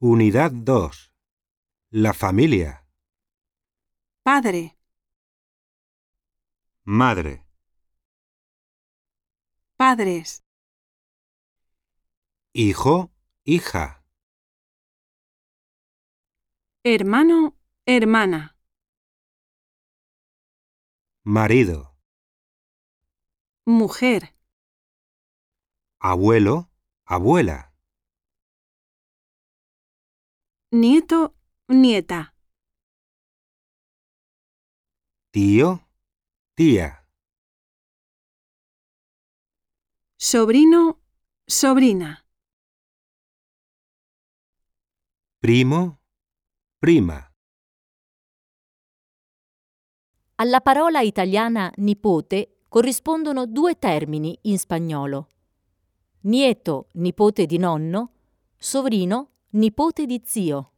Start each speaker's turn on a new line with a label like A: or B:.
A: Unidad 2. La familia.
B: Padre,
A: Madre.
B: padres,
A: Hijo, hija.
B: hermano, hermana,
A: Marido.
B: mujer,
A: Abuelo, abuela.
B: nieto, nieta,
A: Tío, tía.
B: sobrino, sobrina,
A: Primo, prima.
C: Alla parola italiana nipote corrispondono due termini in spagnolo: nieto, nipote di nonno; sovrino, nipote di zio.